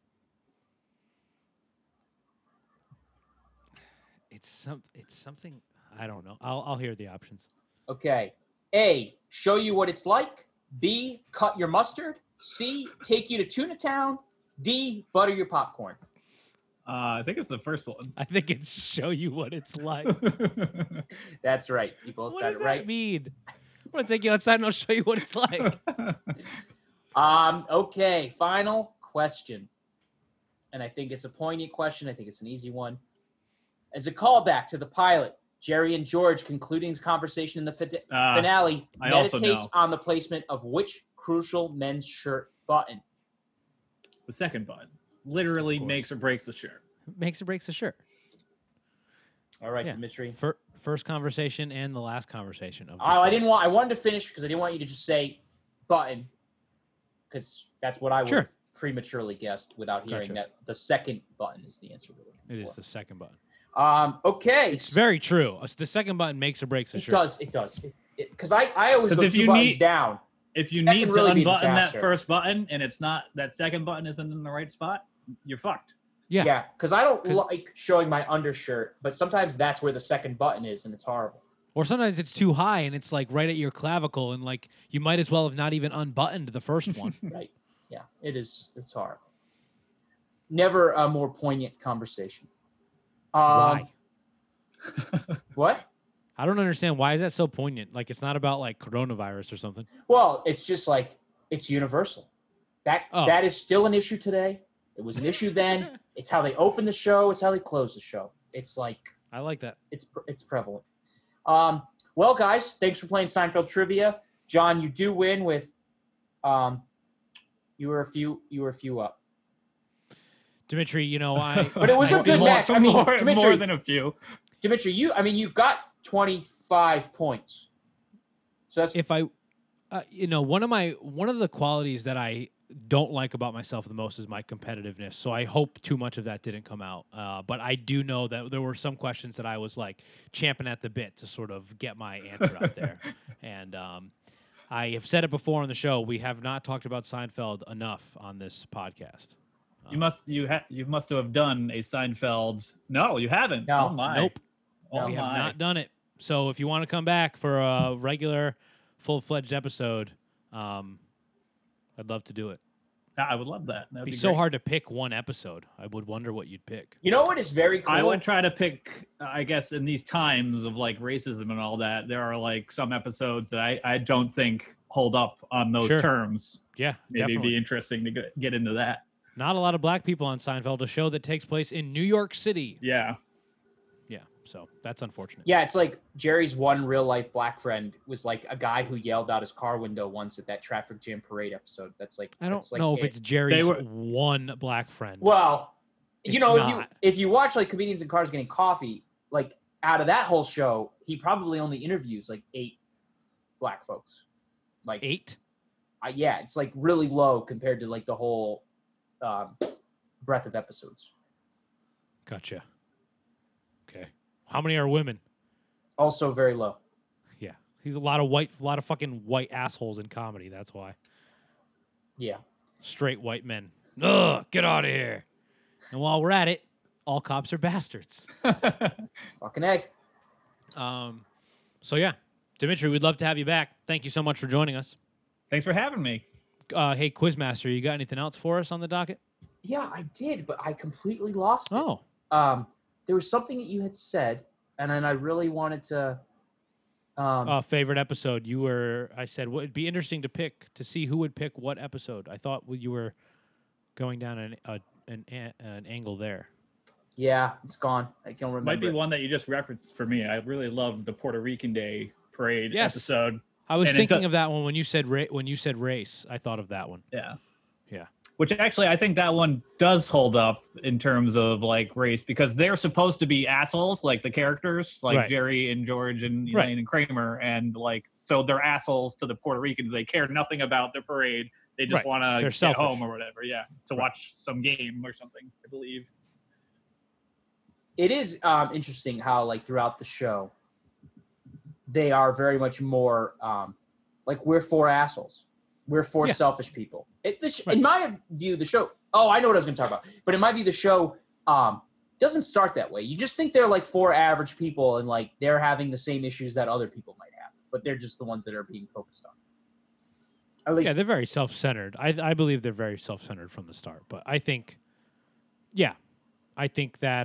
It's something I don't know. I'll hear the options. Okay. A, show you what it's like. B, cut your mustard. C, take you to Tuna Town. D, butter your popcorn. I think it's the first one. I think it's show you what it's like. That's right. You both What got does it that right. mean? I'm gonna take you outside and I'll show you what it's like. Okay, final question. And I think it's a poignant question. I think it's an easy one. As a callback to the pilot, Jerry and George concluding his conversation in the finale I also meditates know. on the placement of which crucial men's shirt button. The second button literally Of course. makes or breaks the shirt. Makes or breaks the shirt. All right, Yeah. Dimitri. First conversation and the last conversation of the I show. wanted to finish because I didn't want you to just say button because that's what I would Sure. have prematurely guessed without hearing Gotcha. that the second button is the answer. we're looking It is for. the second button. Okay. It's very true. The second button makes or breaks the It shirt. does. It does. Because I always 'Cause look if 2 you buttons need- down. If you That need can to really be a unbutton that disaster. first button and it's not that second button isn't in the right spot, you're fucked. Yeah. Yeah, because I don't 'Cause- like showing my undershirt, but sometimes that's where the second button is, and it's horrible. Or sometimes it's too high and it's like right at your clavicle, and like you might as well have not even unbuttoned the first one. Right? Yeah, it is. It's horrible. Never a more poignant conversation. Why? What? I don't understand. Why is that so poignant? Like it's not about like coronavirus or something. Well, it's just like it's universal. That Oh. that is still an issue today. It was an issue then. It's how they open the show. It's how they close the show. It's like I like that. it's prevalent. Well, guys, thanks for playing Seinfeld trivia. John, you do win with you were a few up. Dimitri, you know, I But it was a good match. I mean, Dimitri, more than a few. Dimitri, you got 25 points. So that's if I one of the qualities that I don't like about myself the most is my competitiveness. So I hope too much of that didn't come out. But I do know that there were some questions that I was like champing at the bit to sort of get my answer out there. And I have said it before on the show. We have not talked about Seinfeld enough on this podcast. You must have done a Seinfeld. No, you haven't. No. Oh my. Nope. Oh We have my. not done it. So if you want to come back for a regular, full-fledged episode, I'd love to do it. I would love that. That'd It'd be be so great. hard to pick one episode. I would wonder what you'd pick. You know what is very cool? I would try to pick, I guess, in these times of like racism and all that, there are like some episodes that I don't think hold up on those Sure. terms. Yeah, Maybe definitely. it'd be interesting to get into that. Not a lot of black people on Seinfeld, a show that takes place in New York City. Yeah. Yeah, so that's unfortunate. Yeah, it's like Jerry's one real life black friend was like a guy who yelled out his car window once at that traffic jam parade episode. That's like I don't that's like know if it. it's Jerry's were- one black friend. Well, It's you know, not. if you watch like comedians in cars getting coffee, like out of that whole show, he probably only interviews like 8 black folks. Like 8? yeah, it's like really low compared to like the whole breadth of episodes. Gotcha. Okay. How many are women? Also very low. Yeah. He's a lot of fucking white assholes in comedy. That's why. Yeah. Straight white men. Ugh, get out of here. And while we're at it, all cops are bastards. Fucking A. So yeah, Dimitri, we'd love to have you back. Thank you so much for joining us. Thanks for having me. Hey, Quizmaster, you got anything else for us on the docket? Yeah, I did, but I completely lost it. Oh, There was something that you had said, and then I really wanted to. favorite episode. I said, well, it'd be interesting to see who would pick what episode. I thought you were going down an angle there. Yeah, it's gone. I don't remember. Might be it. one that you just referenced for me. I really loved the Puerto Rican Day parade Yes. episode. I was And it thinking do- of that one when you said race. I thought of that one. Yeah. Yeah. Which actually, I think that one does hold up in terms of like race because they're supposed to be assholes, like the characters, like Right. Jerry and George and Right. Elaine and Kramer, and like so they're assholes to the Puerto Ricans. They care nothing about the parade. They just Right. want They're to get selfish. home or whatever. Yeah, to Right. watch some game or something. I believe. It is interesting how, like, throughout the show, they are very much more like we're 4 assholes. We're 4 Yeah. selfish people. Right. In my view, the show. Oh, I know what I was going to talk about. But in my view, the show doesn't start that way. You just think they're like 4 average people, and like they're having the same issues that other people might have, but they're just the ones that are being focused on. At least, Yeah, they're very self-centered. I believe they're very self-centered from the start. But I think that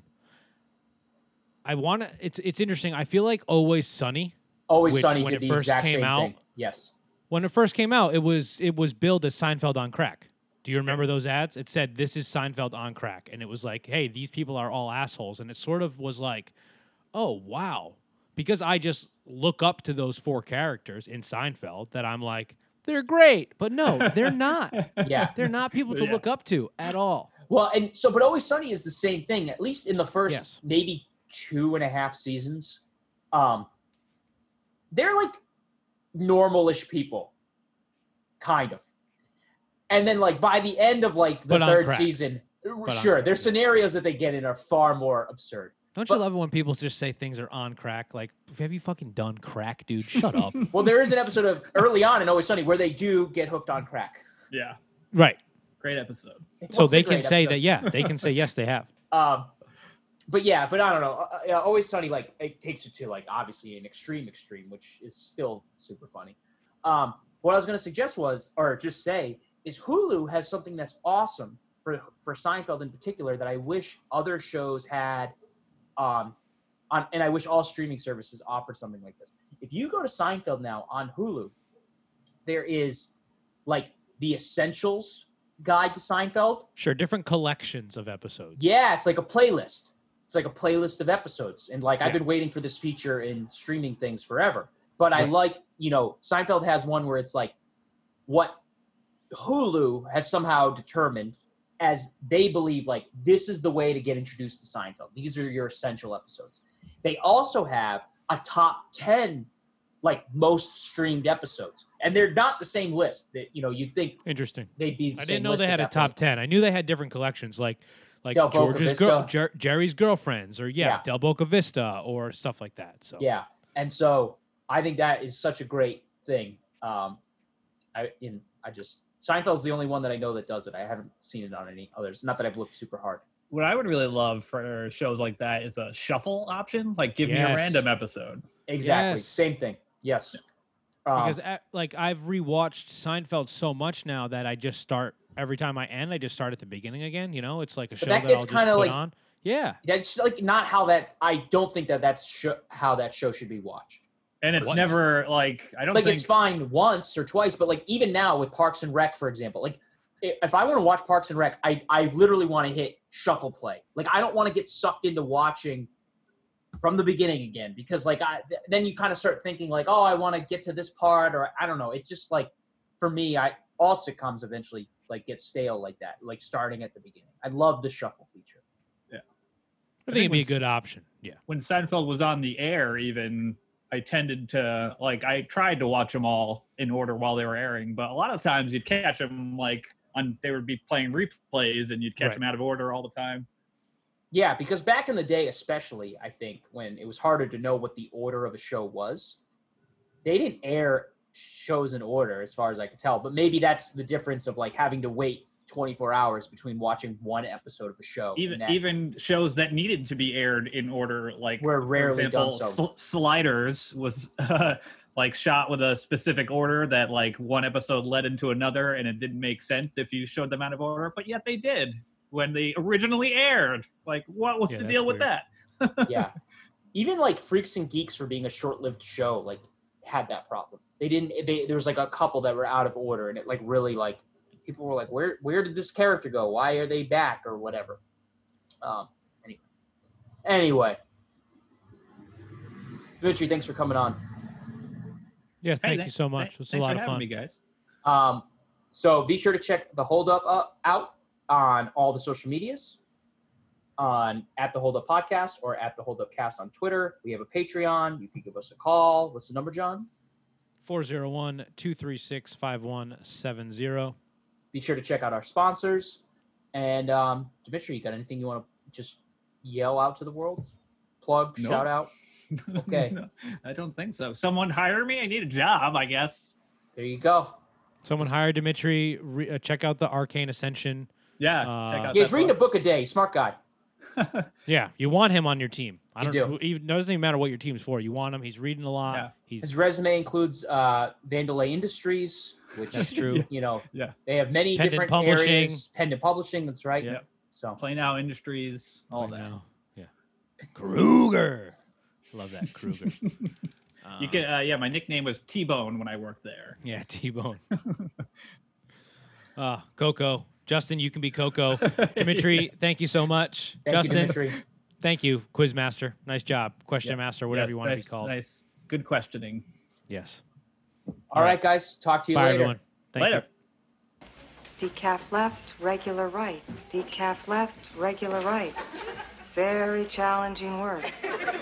it's interesting. I feel like Always Sunny. Always which, Sunny when did it the first exact came same out- thing. Yes. When it first came out, it was billed as Seinfeld on crack. Do you remember those ads? It said, "This is Seinfeld on crack," and it was like, "Hey, these people are all assholes." And it sort of was like, "Oh wow," because I just look up to those 4 characters in Seinfeld that I'm like, they're great, but no, they're not. Yeah. They're not people to Yeah. look up to at all. Well, and so, but Always Sunny is the same thing. At least in the first Yes. maybe 2.5 seasons, they're like normalish people, kind of. And then, like by the end of like the But on 3rd crack. season, on sure, crack, their yeah. scenarios that they get in are far more absurd. Don't you But- love it when people just say things are on crack? Like, have you fucking done crack, dude? Shut up. Well, there is an episode of early on in Always Sunny where they do get hooked on crack. Yeah, Right. great episode. It So was a they can great say episode. that, yeah, they can say, yes, they have. But I don't know. Always Sunny, like it takes it to like obviously an extreme, which is still super funny. What I was going to suggest is Hulu has something that's awesome for Seinfeld in particular that I wish other shows had, and I wish all streaming services offered something like this. If you go to Seinfeld now on Hulu, there is like the Essentials Guide to Seinfeld. Sure, different collections of episodes. Yeah, it's like a playlist. It's like a playlist of episodes. And like I've Yeah. been waiting for this feature in streaming things forever. But I Right. like, Seinfeld has one where it's like what Hulu has somehow determined as they believe like this is the way to get introduced to Seinfeld. These are your essential episodes. They also have a top 10 like most streamed episodes, and they're not the same list. That you'd think Interesting. they'd be. The I same didn't know list they at had a that top point. 10. I knew they had different collections, like Del Boca George's Vista. Jerry's Girlfriends, or Del Boca Vista, or stuff like that. So Yeah, and so I think that is such a great thing. Seinfeld's the only one that I know that does it. I haven't seen it on any others. Not that I've looked super hard. What I would really love for shows like that is a shuffle option. Like, give me a Yes. random episode. Exactly, Yes. same thing. Yes, because I've rewatched Seinfeld so much now that I just start every time I end. I just start at the beginning again. It's like a show that that gets I'll just kinda put like- on. Yeah, that's like not how that. I don't think that's how that show should be watched. And it's What? never like, I don't Like think it's fine once or twice, but like even now with Parks and Rec, for example, like if I want to watch Parks and Rec, I literally want to hit shuffle play. Like I don't want to get sucked into watching from the beginning again, because like then you kind of start thinking like, oh, I want to get to this part, or I don't know. It's just like for me, all sitcoms eventually like get stale like that, like starting at the beginning. I love the shuffle feature. I think it'd be a when good option. Yeah, when Seinfeld was on the air, even I tended to I tried to watch them all in order while they were airing, but a lot of times you'd catch them they would be playing replays and you'd catch Right. them out of order all the time. Yeah, because back in the day, especially, I think when it was harder to know what the order of a show was, they didn't air shows in order, as far as I could tell. But maybe that's the difference of like having to wait 24 hours between watching one episode of a show. Even shows that needed to be aired in order, like Were rarely for example, done so. Sliders was like shot with a specific order that like one episode led into another, and it didn't make sense if you showed them out of order, but yet they did when they originally aired. Like, what was Yeah, the that's deal with weird. that? Yeah, even like Freaks and Geeks, for being a short-lived show, like had that problem. There was like a couple that were out of order, and it like really like people were like, where did this character go? Why are they back or whatever? Anyway, Dimitri, thanks for coming on. yes. Thank you so much. It was a Thanks lot for of having fun. me, guys. So be sure to check the Hold Up out on all the social medias, on at the Hold Up Podcast or at the Hold Up Cast on Twitter. We have a Patreon. You can give us a call. What's the number, John? 401-236-5170. Be sure to check out our sponsors. And Dimitri, you got anything you want to just yell out to the world? Plug, No. shout out. Okay. No, I don't think so. Someone hire me. I need a job, I guess. There you go. Someone hired Dimitri. Check out the Arcane Ascension. Yeah. Check out Yeah, he's that reading a book. book a day. Smart guy. Yeah, you want him on your team. I You don't do. even. It doesn't even matter what your team's for. You want him. He's reading a lot. Yeah. He's His resume includes Vandalay Industries, which that's true. you know, Yeah. they have many Pendant different Publishing. areas. Pendant Publishing, that's right. Yeah. So Play Now Industries, all I that. know. Yeah. Kruger. Love that Kruger. You can, my nickname was T-Bone when I worked there. Yeah, T-Bone. Coco. Justin, you can be Coco. Dimitri, thank you so much. thank Justin, you, Dimitri. thank you. Quizmaster. Nice job. Question Yeah. Master, whatever Yes, you want to nice, be called. Nice. Good questioning. Yes. All right, guys. Talk to you Bye, later. everyone. Thank Later. you. Decaf left, regular right. Decaf left, regular right. It's very challenging work.